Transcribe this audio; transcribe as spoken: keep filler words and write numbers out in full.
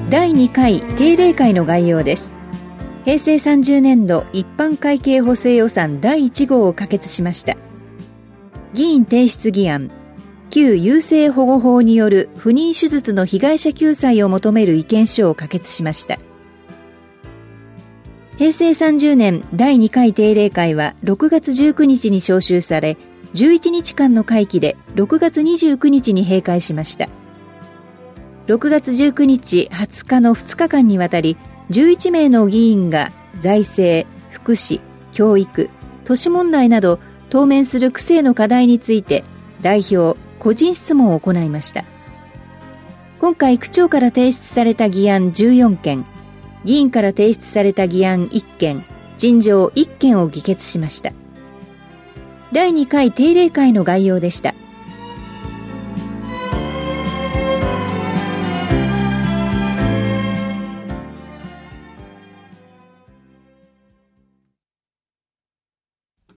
だいにかい定例会の概要です。へいせいさんじゅうねんど一般会計補正予算だいいち号を可決しました。議員提出議案、旧優生保護法による不妊手術の被害者救済を求める意見書を可決しました。へいせいさんじゅうねんだいにかい定例会はろくがつじゅうくにちに召集され、じゅういちにちかんの会期でろくがつにじゅうくにちに閉会しました。ろくがつじゅうくにち、はつかのふつかかんにわたり、じゅういちめいの議員が財政、福祉、教育、都市問題など当面する区政の課題について代表、個人質問を行いました。今回区長から提出された議案じゅうよんけん、議員から提出された議案いっけん、陳情いっけんを議決しました。だいにかい定例会の概要でした。